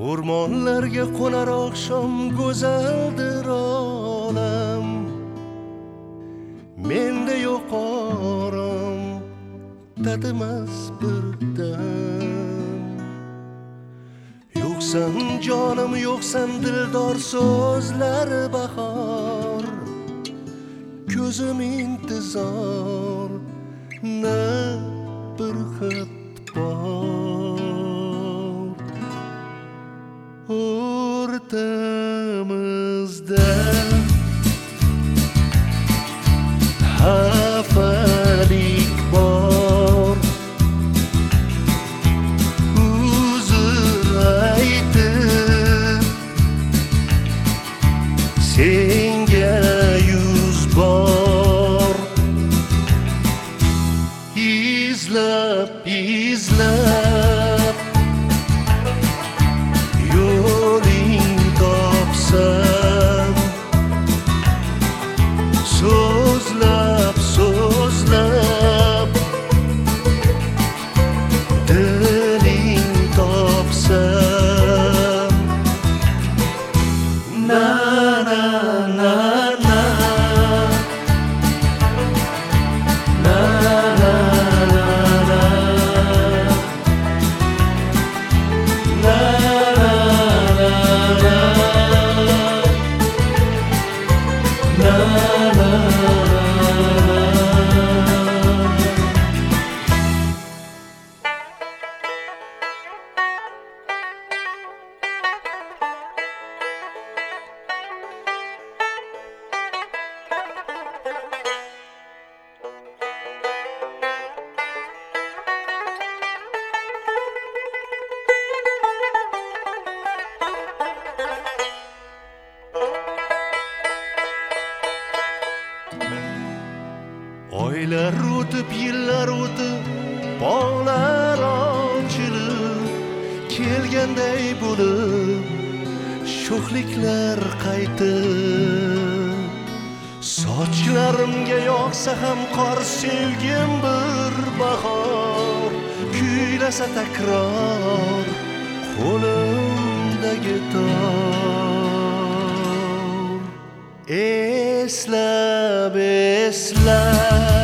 O'rmonlarga qo'nar oqshom go'zaldir olam, menda yo'q orom, tatimas bir dam. Yo'qsan jonim, yo'qsan dildor so'zlar bahor, ko'zim intizor, na bir xat bor. O'rtamizda xafalik bor, uzr aytib senga yuz bor. Izlab yo'ling topsam, so'zlab diling topsam, na na na na na na Oylar o'tib, yillar o'tib, bog'lar ochilib, kelganday bo'lib, sho'xliklar qaytib. Sochlarimga yog'sa ham qor, sevgim bir bahor, kuylasa takror qo'limdagi tor. Eslab